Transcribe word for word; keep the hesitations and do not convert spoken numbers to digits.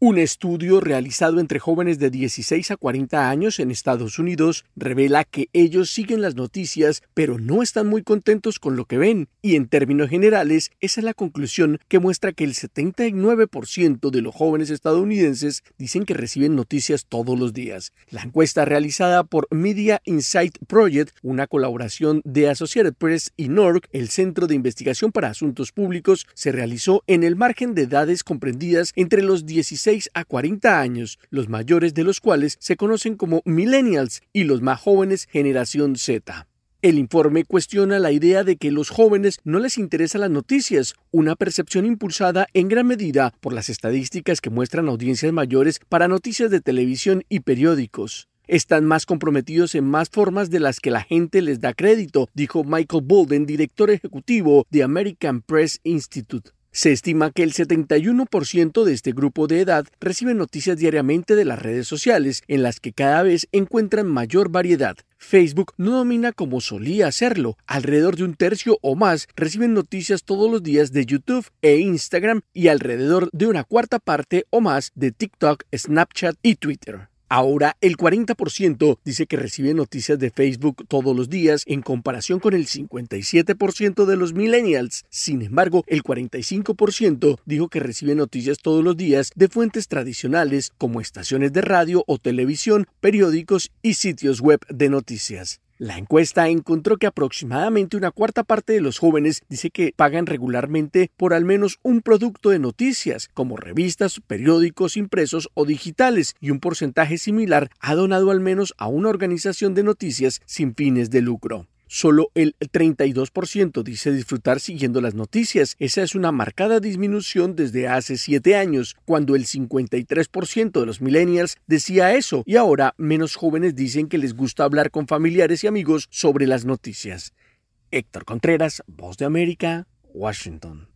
Un estudio realizado entre jóvenes de dieciséis a cuarenta años en Estados Unidos revela que ellos siguen las noticias, pero no están muy contentos con lo que ven. Y en términos generales, esa es la conclusión que muestra que el setenta y nueve por ciento de los jóvenes estadounidenses dicen que reciben noticias todos los días. La encuesta realizada por Media Insight Project, una colaboración de Associated Press y N O R C, el Centro de Investigación para Asuntos Públicos, se realizó en el margen de edades comprendidas entre los dieciséis a cuarenta años, los mayores de los cuales se conocen como millennials y los más jóvenes generación Z. El informe cuestiona la idea de que los jóvenes no les interesan las noticias, una percepción impulsada en gran medida por las estadísticas que muestran audiencias mayores para noticias de televisión y periódicos. Están más comprometidos en más formas de las que la gente les da crédito, dijo Michael Bolden, director ejecutivo de American Press Institute. Se estima que el setenta y uno por ciento de este grupo de edad recibe noticias diariamente de las redes sociales, en las que cada vez encuentran mayor variedad. Facebook no domina como solía hacerlo. Alrededor de un tercio o más reciben noticias todos los días de YouTube e Instagram y alrededor de una cuarta parte o más de TikTok, Snapchat y Twitter. Ahora, el cuarenta por ciento dice que recibe noticias de Facebook todos los días en comparación con el cincuenta y siete por ciento de los millennials. Sin embargo, el cuarenta y cinco por ciento dijo que recibe noticias todos los días de fuentes tradicionales como estaciones de radio o televisión, periódicos y sitios web de noticias. La encuesta encontró que aproximadamente una cuarta parte de los jóvenes dice que pagan regularmente por al menos un producto de noticias, como revistas, periódicos impresos o digitales, y un porcentaje similar ha donado al menos a una organización de noticias sin fines de lucro. Solo el treinta y dos por ciento dice disfrutar siguiendo las noticias. Esa es una marcada disminución desde hace siete años, cuando el cincuenta y tres por ciento de los millennials decía eso, y ahora menos jóvenes dicen que les gusta hablar con familiares y amigos sobre las noticias. Héctor Contreras, Voz de América, Washington.